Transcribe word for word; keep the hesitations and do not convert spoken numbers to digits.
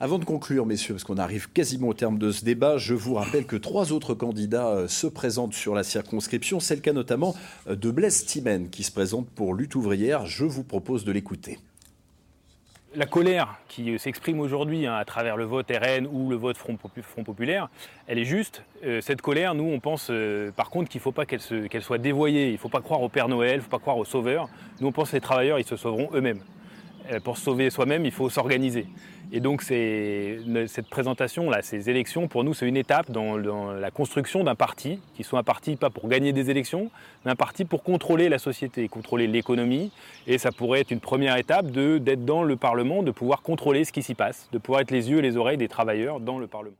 Avant de conclure, messieurs, parce qu'on arrive quasiment au terme de ce débat, je vous rappelle que trois autres candidats euh, se présentent sur la circonscription. C'est le cas notamment euh, de Blaise Thimen qui se présente pour Lutte ouvrière. Je vous propose de l'écouter. La colère qui s'exprime aujourd'hui hein, à travers le vote R N ou le vote Front, Popu- Front Populaire, elle est juste. Euh, cette colère, nous, on pense euh, par contre qu'il ne faut pas qu'elle, se, qu'elle soit dévoyée. Il ne faut pas croire au Père Noël, il ne faut pas croire aux sauveurs. Nous, on pense que les travailleurs, ils se sauveront eux-mêmes. Euh, pour se sauver soi-même, il faut s'organiser. Et donc, c'est, cette présentation-là, ces élections, pour nous, c'est une étape dans, dans la construction d'un parti, qui soit un parti pas pour gagner des élections, mais un parti pour contrôler la société, contrôler l'économie. Et ça pourrait être une première étape de, d'être dans le Parlement, de pouvoir contrôler ce qui s'y passe, de pouvoir être les yeux et les oreilles des travailleurs dans le Parlement.